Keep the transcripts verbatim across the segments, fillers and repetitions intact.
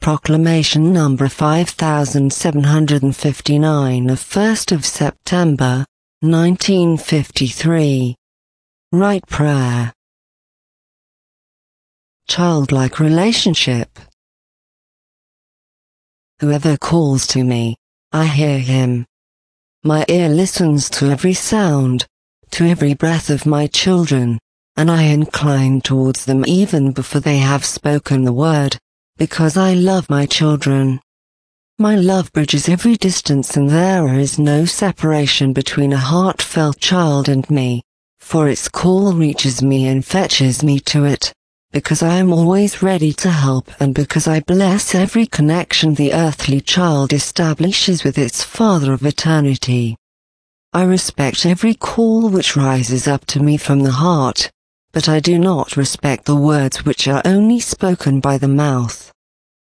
Proclamation number five thousand seven hundred fifty-nine of first of September, nineteen fifty-three. Right prayer. Childlike relationship. Whoever calls to me, I hear him. My ear listens to every sound, to every breath of my children, and I incline towards them even before they have spoken the word, because I love my children. My love bridges every distance, and there is no separation between a heartfelt child and me, for its call reaches me and fetches me to it, because I am always ready to help, and because I bless every connection the earthly child establishes with its Father of eternity. I respect every call which rises up to me from the heart, but I do not respect the words which are only spoken by the mouth.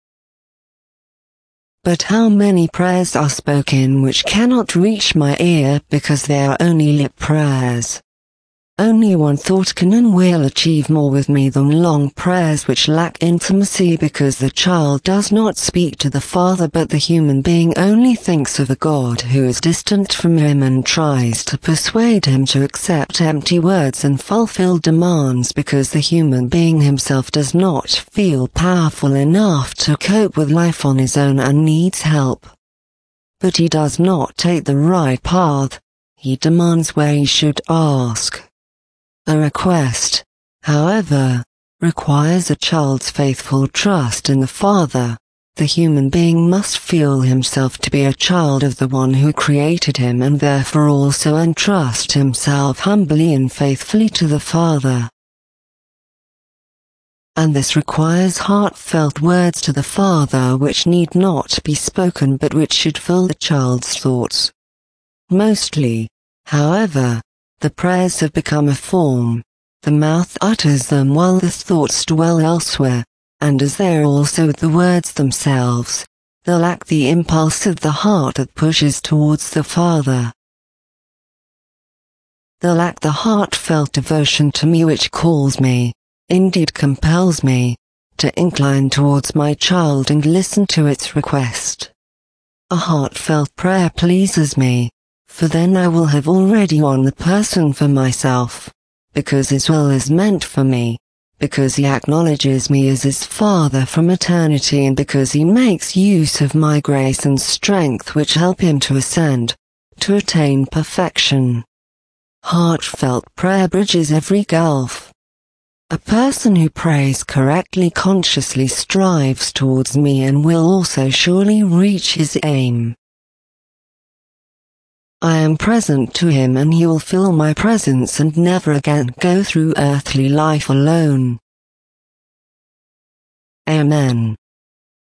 But how many prayers are spoken which cannot reach my ear because they are only lip prayers? Only one thought can and will achieve more with me than long prayers which lack intimacy, because the child does not speak to the Father, but the human being only thinks of a God who is distant from him and tries to persuade him to accept empty words and fulfill demands, because the human being himself does not feel powerful enough to cope with life on his own and needs help. But he does not take the right path. He demands where he should ask. A request, however, requires a child's faithful trust in the Father. The human being must feel himself to be a child of the one who created him, and therefore also entrust himself humbly and faithfully to the Father. And this requires heartfelt words to the Father which need not be spoken but which should fill the child's thoughts. Mostly, however, the prayers have become a form. The mouth utters them while the thoughts dwell elsewhere, and as they are also the words themselves, they lack the impulse of the heart that pushes towards the Father. They lack the heartfelt devotion to me which calls me, indeed compels me, to incline towards my child and listen to its request. A heartfelt prayer pleases me, for then I will have already won the person for myself, because his will is meant for me, because he acknowledges me as his Father from eternity, and because he makes use of my grace and strength which help him to ascend, to attain perfection. Heartfelt prayer bridges every gulf. A person who prays correctly consciously strives towards me and will also surely reach his aim. I am present to him, and he will feel my presence and never again go through earthly life alone. Amen.